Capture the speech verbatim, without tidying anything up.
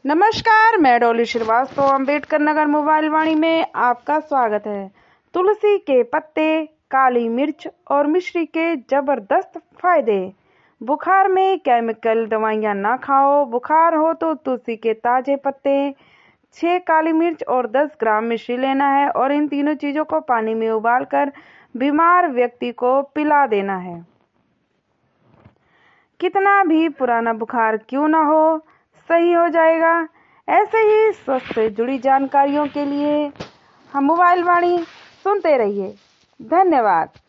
नमस्कार, मैं डॉली श्रीवास्तव अम्बेडकर नगर मोबाइल वाणी में आपका स्वागत है। तुलसी के पत्ते, काली मिर्च और मिश्री के जबरदस्त फायदे। बुखार में केमिकल दवाइयाँ ना खाओ। बुखार हो तो तुलसी के ताजे पत्ते, छह काली मिर्च और दस ग्राम मिश्री लेना है और इन तीनों चीज़ों को पानी में उबालकर बीमार व्यक्ति को पिला देना है। कितना भी पुराना बुखार क्यों ना हो, सही हो जाएगा। ऐसे ही स्वास्थ्य से जुड़ी जानकारियों के लिए हम मोबाइल वाणी सुनते रहिए। धन्यवाद।